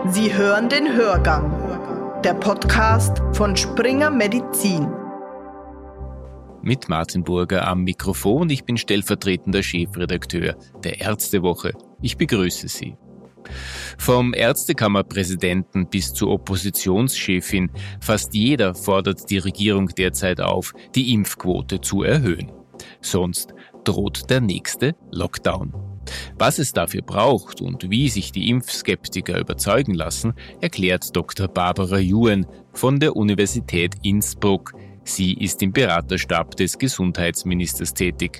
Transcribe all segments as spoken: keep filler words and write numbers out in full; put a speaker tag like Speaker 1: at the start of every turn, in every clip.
Speaker 1: Sie hören den Hörgang, der Podcast von Springer Medizin.
Speaker 2: Mit Martin Burger am Mikrofon. Ich bin stellvertretender Chefredakteur der Ärztewoche. Ich begrüße Sie. Vom Ärztekammerpräsidenten bis zur Oppositionschefin, fast jeder fordert die Regierung derzeit auf, die Impfquote zu erhöhen. Sonst droht der nächste Lockdown. Was es dafür braucht und wie sich die Impfskeptiker überzeugen lassen, erklärt Doktor Barbara Juhen von der Universität Innsbruck. Sie ist im Beraterstab des Gesundheitsministers tätig.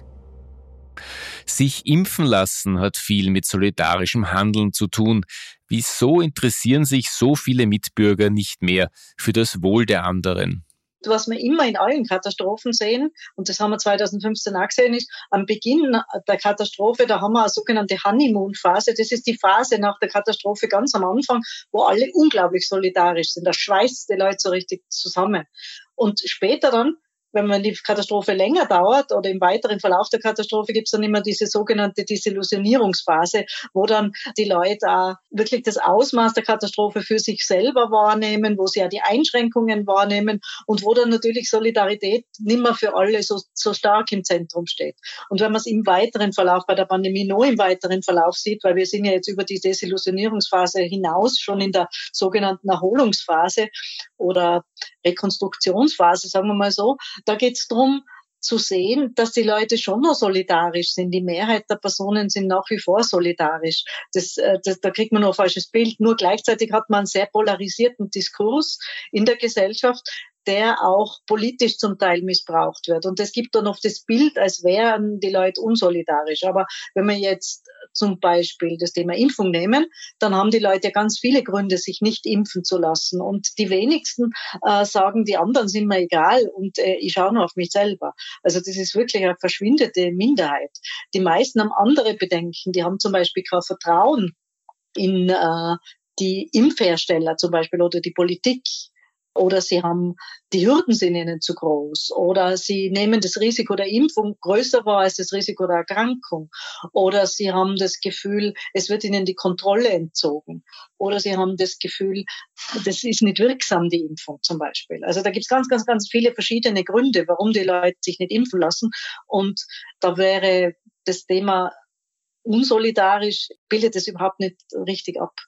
Speaker 2: Sich impfen lassen hat viel mit solidarischem Handeln zu tun. Wieso interessieren sich so viele Mitbürger nicht mehr für das Wohl der anderen?
Speaker 3: Was wir immer in allen Katastrophen sehen, und das haben wir zweitausendfünfzehn auch gesehen, ist, am Beginn der Katastrophe, da haben wir eine sogenannte Honeymoon-Phase. Das ist die Phase nach der Katastrophe ganz am Anfang, wo alle unglaublich solidarisch sind. Da schweißt die Leute so richtig zusammen. Und später dann, wenn die Katastrophe länger dauert oder im weiteren Verlauf der Katastrophe, gibt es dann immer diese sogenannte Desillusionierungsphase, wo dann die Leute auch wirklich das Ausmaß der Katastrophe für sich selber wahrnehmen, wo sie ja die Einschränkungen wahrnehmen und wo dann natürlich Solidarität nicht mehr für alle so, so stark im Zentrum steht. Und wenn man es im weiteren Verlauf bei der Pandemie noch im weiteren Verlauf sieht, weil wir sind ja jetzt über die Desillusionierungsphase hinaus schon in der sogenannten Erholungsphase oder Rekonstruktionsphase, sagen wir mal so, da geht es darum, zu sehen, dass die Leute schon noch solidarisch sind. Die Mehrheit der Personen sind nach wie vor solidarisch. Das, das, da kriegt man noch ein falsches Bild. Nur gleichzeitig hat man einen sehr polarisierten Diskurs in der Gesellschaft, der auch politisch zum Teil missbraucht wird. Und es gibt dann oft das Bild, als wären die Leute unsolidarisch. Aber wenn wir jetzt zum Beispiel das Thema Impfung nehmen, dann haben die Leute ganz viele Gründe, sich nicht impfen zu lassen. Und die wenigsten äh, sagen, die anderen sind mir egal und äh, ich schaue nur auf mich selber. Also das ist wirklich eine verschwindende Minderheit. Die meisten haben andere Bedenken. Die haben zum Beispiel kein Vertrauen in äh, die Impfhersteller zum Beispiel oder die Politik. Oder sie haben, die Hürden sind ihnen zu groß. Oder sie nehmen das Risiko der Impfung größer wahr als das Risiko der Erkrankung. Oder sie haben das Gefühl, es wird ihnen die Kontrolle entzogen. Oder sie haben das Gefühl, das ist nicht wirksam, die Impfung zum Beispiel. Also da gibt es ganz, ganz, ganz viele verschiedene Gründe, warum die Leute sich nicht impfen lassen. Und da wäre das Thema unsolidarisch, bildet es überhaupt nicht richtig ab.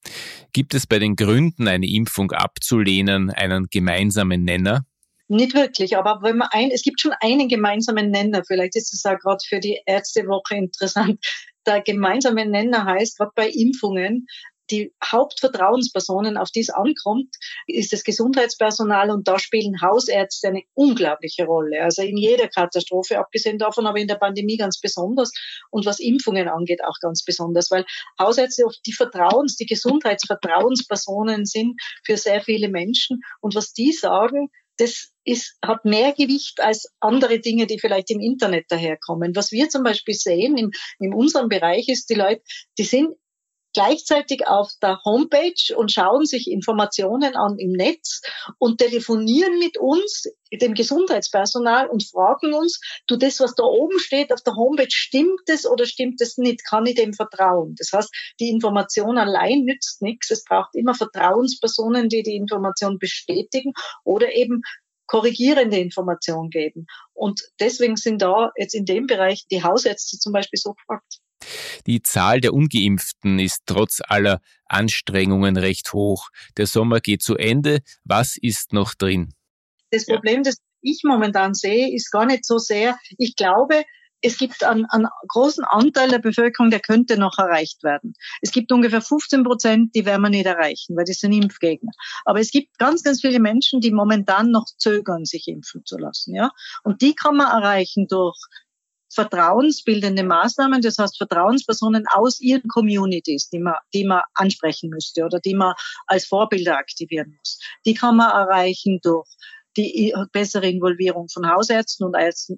Speaker 2: Gibt es bei den Gründen, eine Impfung abzulehnen, einen gemeinsamen Nenner?
Speaker 3: Nicht wirklich, aber wenn man ein, es gibt schon einen gemeinsamen Nenner. Vielleicht ist es auch gerade für die Ärztewoche interessant. Der gemeinsame Nenner heißt, gerade bei Impfungen, die Hauptvertrauenspersonen, auf die es ankommt, ist das Gesundheitspersonal und da spielen Hausärzte eine unglaubliche Rolle. Also in jeder Katastrophe, abgesehen davon, aber in der Pandemie ganz besonders und was Impfungen angeht auch ganz besonders, weil Hausärzte oft die Vertrauens-, die Gesundheitsvertrauenspersonen sind für sehr viele Menschen und was die sagen, das ist, hat mehr Gewicht als andere Dinge, die vielleicht im Internet daherkommen. Was wir zum Beispiel sehen in, in unserem Bereich ist, die Leute, die sind gleichzeitig auf der Homepage und schauen sich Informationen an im Netz und telefonieren mit uns, dem Gesundheitspersonal, und fragen uns, du, das, was da oben steht auf der Homepage, stimmt es oder stimmt es nicht? Kann ich dem vertrauen? Das heißt, die Information allein nützt nichts. Es braucht immer Vertrauenspersonen, die die Information bestätigen oder eben korrigierende Informationen geben. Und deswegen sind da jetzt in dem Bereich die Hausärzte zum Beispiel so gefragt.
Speaker 2: Die Zahl der Ungeimpften ist trotz aller Anstrengungen recht hoch. Der Sommer geht zu Ende. Was ist noch drin?
Speaker 3: Das Problem, das ich momentan sehe, ist gar nicht so sehr, ich glaube, es gibt einen, einen großen Anteil der Bevölkerung, der könnte noch erreicht werden. Es gibt ungefähr fünfzehn Prozent, die werden wir nicht erreichen, weil das sind Impfgegner. Aber es gibt ganz, ganz viele Menschen, die momentan noch zögern, sich impfen zu lassen. Ja, und die kann man erreichen durch vertrauensbildende Maßnahmen, das heißt Vertrauenspersonen aus ihren Communities, die man, die man ansprechen müsste oder die man als Vorbilder aktivieren muss. Die kann man erreichen durch die bessere Involvierung von Hausärzten und Ärzten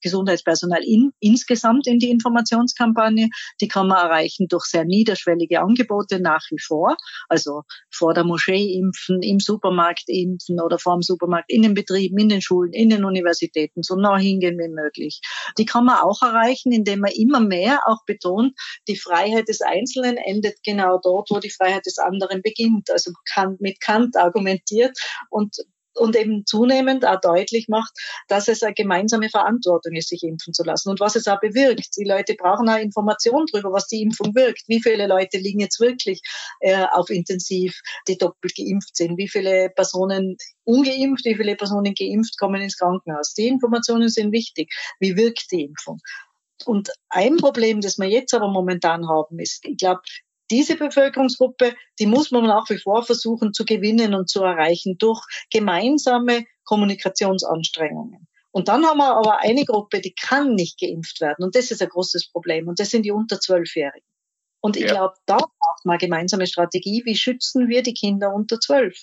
Speaker 3: Gesundheitspersonal in, insgesamt in die Informationskampagne. Die kann man erreichen durch sehr niederschwellige Angebote nach wie vor. Also vor der Moschee impfen, im Supermarkt impfen oder vor dem Supermarkt, in den Betrieben, in den Schulen, in den Universitäten, so nah hingehen wie möglich. Die kann man auch erreichen, indem man immer mehr auch betont, die Freiheit des Einzelnen endet genau dort, wo die Freiheit des anderen beginnt. Also Kant, mit Kant argumentiert und und eben zunehmend auch deutlich macht, dass es eine gemeinsame Verantwortung ist, sich impfen zu lassen und was es auch bewirkt. Die Leute brauchen auch Informationen darüber, was die Impfung wirkt. Wie viele Leute liegen jetzt wirklich äh, auf Intensiv, die doppelt geimpft sind? Wie viele Personen ungeimpft, wie viele Personen geimpft kommen ins Krankenhaus? Die Informationen sind wichtig. Wie wirkt die Impfung? Und ein Problem, das wir jetzt aber momentan haben, ist, ich glaube, diese Bevölkerungsgruppe, die muss man nach wie vor versuchen zu gewinnen und zu erreichen durch gemeinsame Kommunikationsanstrengungen. Und dann haben wir aber eine Gruppe, die kann nicht geimpft werden. Und das ist ein großes Problem. Und das sind die unter zwölfjährigen. Und ich ja. glaube, da braucht man eine gemeinsame Strategie. Wie schützen wir die Kinder unter zwölf?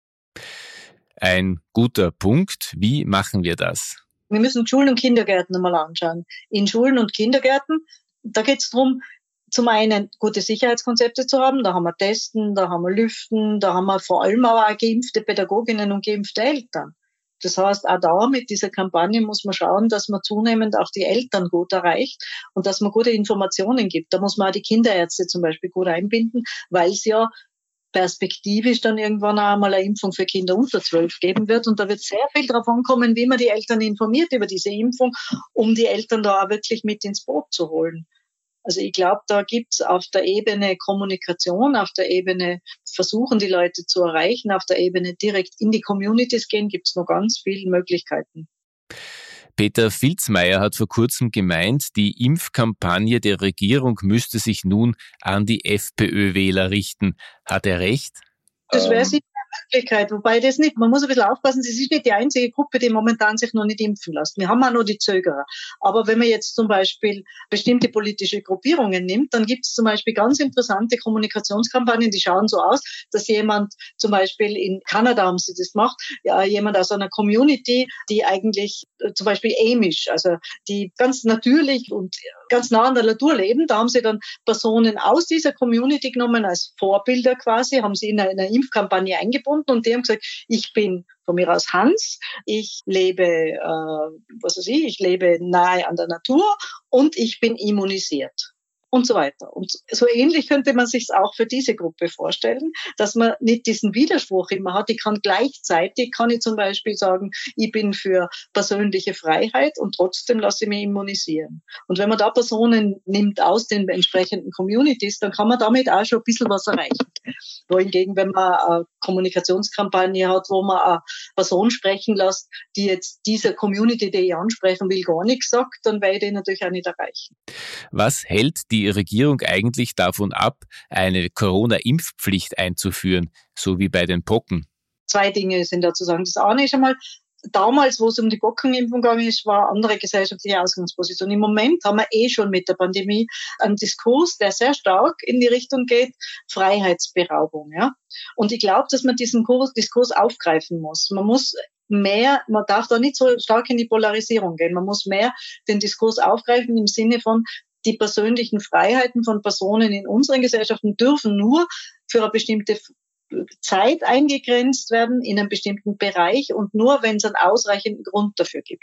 Speaker 2: Ein guter Punkt. Wie machen wir das?
Speaker 3: Wir müssen Schulen und Kindergärten einmal anschauen. In Schulen und Kindergärten, da geht es darum, zum einen gute Sicherheitskonzepte zu haben, da haben wir Testen, da haben wir Lüften, da haben wir vor allem aber auch geimpfte Pädagoginnen und geimpfte Eltern. Das heißt, auch da mit dieser Kampagne muss man schauen, dass man zunehmend auch die Eltern gut erreicht und dass man gute Informationen gibt. Da muss man auch die Kinderärzte zum Beispiel gut einbinden, weil es ja perspektivisch dann irgendwann auch einmal eine Impfung für Kinder unter zwölf geben wird. Und da wird sehr viel darauf ankommen, wie man die Eltern informiert über diese Impfung, um die Eltern da auch wirklich mit ins Boot zu holen. Also ich glaube, da gibt's auf der Ebene Kommunikation, auf der Ebene versuchen, die Leute zu erreichen, auf der Ebene direkt in die Communities gehen, gibt's noch ganz viele Möglichkeiten.
Speaker 2: Peter Filzmeier hat vor kurzem gemeint, die Impfkampagne der Regierung müsste sich nun an die FPÖ-Wähler richten. Hat er recht?
Speaker 3: Das wäre sicher eine Möglichkeit, wobei das nicht, man muss ein bisschen aufpassen, das ist nicht die einzige Gruppe, die momentan sich noch nicht impfen lässt. Wir haben auch noch die Zögerer. Aber wenn man jetzt zum Beispiel bestimmte politische Gruppierungen nimmt, dann gibt es zum Beispiel ganz interessante Kommunikationskampagnen, die schauen so aus, dass jemand zum Beispiel in Kanada haben sie das gemacht, ja, jemand aus einer Community, die eigentlich äh, zum Beispiel Amish, also die ganz natürlich und ganz nah an der Natur leben, da haben sie dann Personen aus dieser Community genommen als Vorbilder quasi, haben sie in einer Impfkampagne eingebunden und die haben gesagt, ich bin von mir aus Hans, ich lebe, äh, was weiß ich, ich lebe nahe an der Natur und ich bin immunisiert. Und so weiter. Und so ähnlich könnte man sich es auch für diese Gruppe vorstellen, dass man nicht diesen Widerspruch immer hat. Ich kann gleichzeitig, kann ich zum Beispiel sagen, ich bin für persönliche Freiheit und trotzdem lasse ich mich immunisieren. Und wenn man da Personen nimmt aus den entsprechenden Communities, dann kann man damit auch schon ein bisschen was erreichen. Wohingegen, wenn man eine Kommunikationskampagne hat, wo man eine Person sprechen lässt, die jetzt dieser Community, die ich ansprechen will, gar nichts sagt, dann werde ich den natürlich auch nicht erreichen.
Speaker 2: Was hält die Regierung eigentlich davon ab, eine Corona-Impfpflicht einzuführen, so wie bei den Pocken?
Speaker 3: Zwei Dinge sind da zu sagen. Das eine ist einmal, damals, wo es um die Pockenimpfung gegangen ist, war eine andere gesellschaftliche Ausgangsposition. Im Moment haben wir eh schon mit der Pandemie einen Diskurs, der sehr stark in die Richtung geht, Freiheitsberaubung. Ja? Und ich glaube, dass man diesen Diskurs aufgreifen muss. Man muss mehr, man darf da nicht so stark in die Polarisierung gehen. Man muss mehr den Diskurs aufgreifen im Sinne von, die persönlichen Freiheiten von Personen in unseren Gesellschaften dürfen nur für eine bestimmte Zeit eingegrenzt werden, in einem bestimmten Bereich und nur, wenn es einen ausreichenden Grund dafür gibt.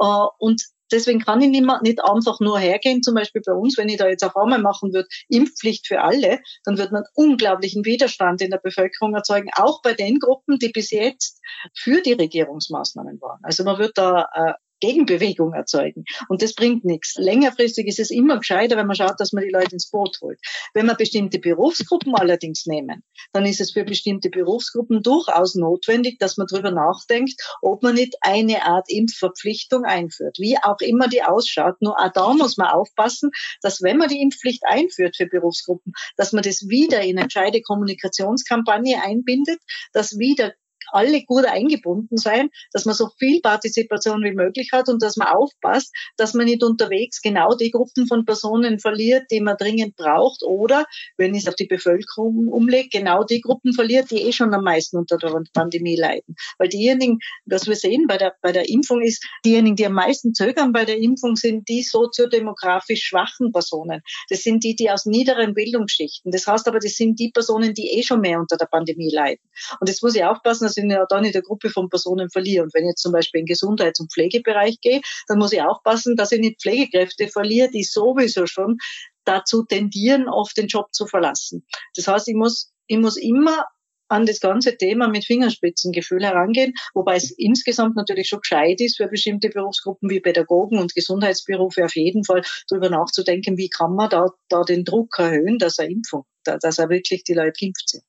Speaker 3: Und deswegen kann ich nicht, mehr, nicht einfach nur hergehen, zum Beispiel bei uns, wenn ich da jetzt auf einmal machen würde, Impfpflicht für alle, dann wird man unglaublichen Widerstand in der Bevölkerung erzeugen, auch bei den Gruppen, die bis jetzt für die Regierungsmaßnahmen waren. Also man wird da äh, Gegenbewegung erzeugen. Und das bringt nichts. Längerfristig ist es immer gescheiter, wenn man schaut, dass man die Leute ins Boot holt. Wenn wir bestimmte Berufsgruppen allerdings nehmen, dann ist es für bestimmte Berufsgruppen durchaus notwendig, dass man darüber nachdenkt, ob man nicht eine Art Impfverpflichtung einführt. Wie auch immer die ausschaut. Nur auch da muss man aufpassen, dass wenn man die Impfpflicht einführt für Berufsgruppen, dass man das wieder in eine gescheite Kommunikationskampagne einbindet, dass wieder alle gut eingebunden sein, dass man so viel Partizipation wie möglich hat und dass man aufpasst, dass man nicht unterwegs genau die Gruppen von Personen verliert, die man dringend braucht oder, wenn ich es auf die Bevölkerung umlege, genau die Gruppen verliert, die eh schon am meisten unter der Pandemie leiden. Weil diejenigen, was wir sehen bei der, bei der Impfung ist, diejenigen, die am meisten zögern bei der Impfung, sind die soziodemografisch schwachen Personen. Das sind die, die aus niederen Bildungsschichten. Das heißt aber, das sind die Personen, die eh schon mehr unter der Pandemie leiden. Und jetzt muss ich aufpassen, dass ich ja da nicht eine Gruppe von Personen verliere. Und wenn ich jetzt zum Beispiel in den Gesundheits- und Pflegebereich gehe, dann muss ich aufpassen, dass ich nicht Pflegekräfte verliere, die sowieso schon dazu tendieren, oft den Job zu verlassen. Das heißt, ich muss, ich muss immer an das ganze Thema mit Fingerspitzengefühl herangehen, wobei es insgesamt natürlich schon gescheit ist, für bestimmte Berufsgruppen wie Pädagogen und Gesundheitsberufe auf jeden Fall darüber nachzudenken, wie kann man da, da den Druck erhöhen, dass er Impfung, dass er wirklich die Leute geimpft sind.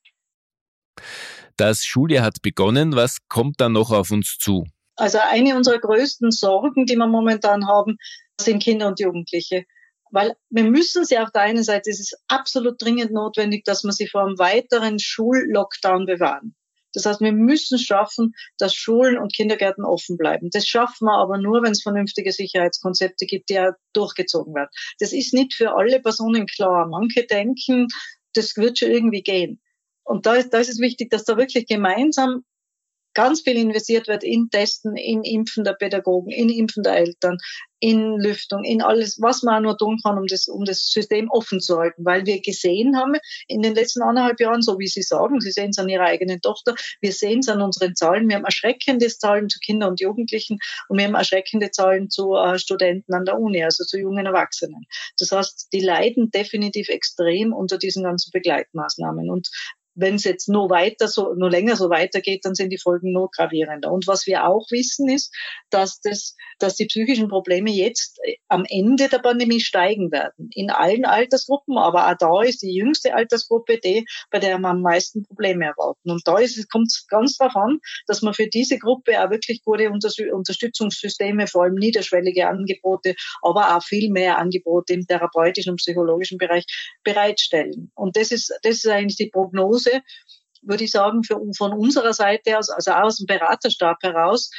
Speaker 2: Das Schuljahr hat begonnen. Was kommt dann noch auf uns zu?
Speaker 3: Also eine unserer größten Sorgen, die wir momentan haben, sind Kinder und Jugendliche. Weil wir müssen sie auf der einen Seite, es ist absolut dringend notwendig, dass wir sie vor einem weiteren Schullockdown bewahren. Das heißt, wir müssen schaffen, dass Schulen und Kindergärten offen bleiben. Das schaffen wir aber nur, wenn es vernünftige Sicherheitskonzepte gibt, die auch durchgezogen werden. Das ist nicht für alle Personen klar. Manche denken, das wird schon irgendwie gehen. Und da ist, da ist es wichtig, dass da wirklich gemeinsam ganz viel investiert wird in Testen, in Impfen der Pädagogen, in Impfen der Eltern, in Lüftung, in alles, was man auch nur tun kann, um das, um das System offen zu halten. Weil wir gesehen haben in den letzten anderthalb Jahren, so wie Sie sagen, Sie sehen es an Ihrer eigenen Tochter, wir sehen es an unseren Zahlen. Wir haben erschreckende Zahlen zu Kindern und Jugendlichen und wir haben erschreckende Zahlen zu äh, Studenten an der Uni, also zu jungen Erwachsenen. Das heißt, die leiden definitiv extrem unter diesen ganzen Begleitmaßnahmen. Und wenn es jetzt nur weiter so, nur länger so weitergeht, dann sind die Folgen nur gravierender. Und was wir auch wissen ist, dass das, dass die psychischen Probleme jetzt am Ende der Pandemie steigen werden. In allen Altersgruppen, aber auch da ist die jüngste Altersgruppe die, bei der wir am meisten Probleme erwarten. Und da ist es, kommt es ganz darauf an, dass man für diese Gruppe auch wirklich gute Unterstützungssysteme, vor allem niederschwellige Angebote, aber auch viel mehr Angebote im therapeutischen und psychologischen Bereich bereitstellen. Und das ist, das ist eigentlich die Prognose, würde ich sagen, für, von unserer Seite aus, also auch aus dem Beraterstab heraus,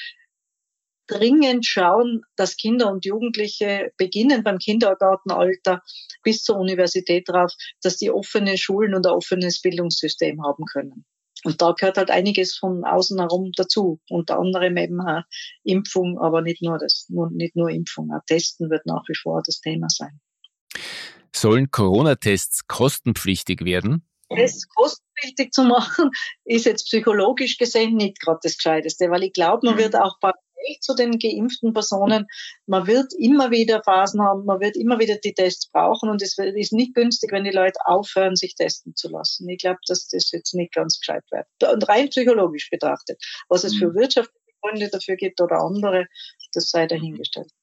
Speaker 3: dringend schauen, dass Kinder und Jugendliche beginnen beim Kindergartenalter bis zur Universität drauf, dass die offene Schulen und ein offenes Bildungssystem haben können. Und da gehört halt einiges von außen herum dazu. Unter anderem eben auch Impfung, aber nicht nur das, nicht nur Impfung. Auch Testen wird nach wie vor das Thema sein.
Speaker 2: Sollen Corona-Tests kostenpflichtig werden?
Speaker 3: Das kostenpflichtig zu machen, ist jetzt psychologisch gesehen nicht gerade das Gescheiteste, weil ich glaube, man wird auch parallel zu den geimpften Personen, man wird immer wieder Phasen haben, man wird immer wieder die Tests brauchen und es ist nicht günstig, wenn die Leute aufhören, sich testen zu lassen. Ich glaube, dass das jetzt nicht ganz gescheit wird. Und rein psychologisch betrachtet, was es für wirtschaftliche Gründe dafür gibt oder andere, das sei dahingestellt.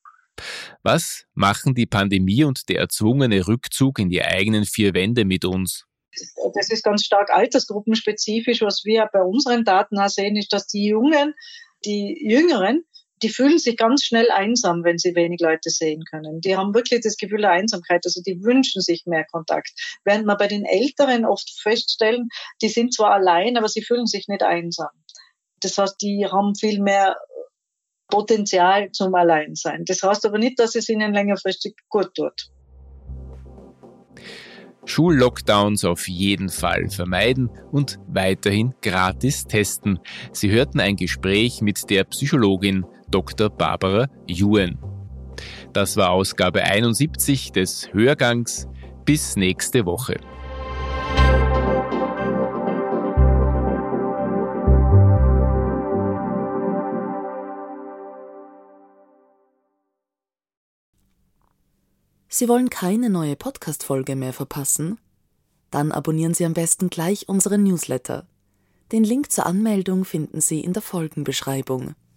Speaker 2: Was machen die Pandemie und der erzwungene Rückzug in die eigenen vier Wände mit uns?
Speaker 3: Das ist ganz stark altersgruppenspezifisch. Was wir bei unseren Daten auch sehen, ist, dass die Jungen, die Jüngeren, die fühlen sich ganz schnell einsam, wenn sie wenig Leute sehen können. Die haben wirklich das Gefühl der Einsamkeit, also die wünschen sich mehr Kontakt. Während wir bei den Älteren oft feststellen, die sind zwar allein, aber sie fühlen sich nicht einsam. Das heißt, die haben viel mehr Potenzial zum Alleinsein. Das heißt aber nicht, dass es ihnen längerfristig gut tut.
Speaker 2: Schullockdowns auf jeden Fall vermeiden und weiterhin gratis testen. Sie hörten ein Gespräch mit der Psychologin Doktor Barbara Yuen. Das war Ausgabe einundsiebzig des Hörgangs. Bis nächste Woche.
Speaker 4: Sie wollen keine neue Podcast-Folge mehr verpassen? Dann abonnieren Sie am besten gleich unseren Newsletter. Den Link zur Anmeldung finden Sie in der Folgenbeschreibung.